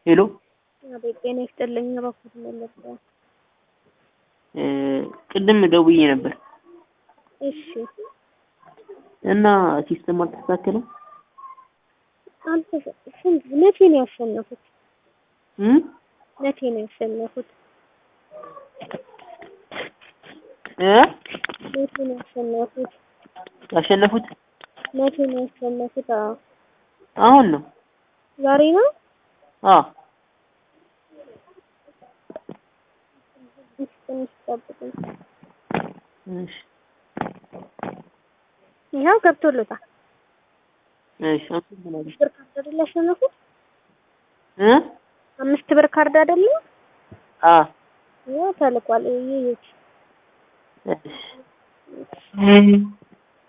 ሄሎ አቤት ጤና ይስጥልኝ እባክዎት መለስ ቅድም ደውዬ ነበር እሺ እና ሲስተም አልተስተካከለም አንተ መቼ ነው ያሸነፉት መቼ ነው ያሸነፉት መቼ ነው ያሸነፉት ያሸነፉት መቼ ነው ያሸነፉት አሁን ነው ዛሬ ነው እሺ ይኸው ገብቶለታል እሺ አመሰግናለሁ ብር ካርድ አይደል ያሸነፉት 5 ብር ካርድ አይደል ይኸው ተልቋል ይሄ እሺ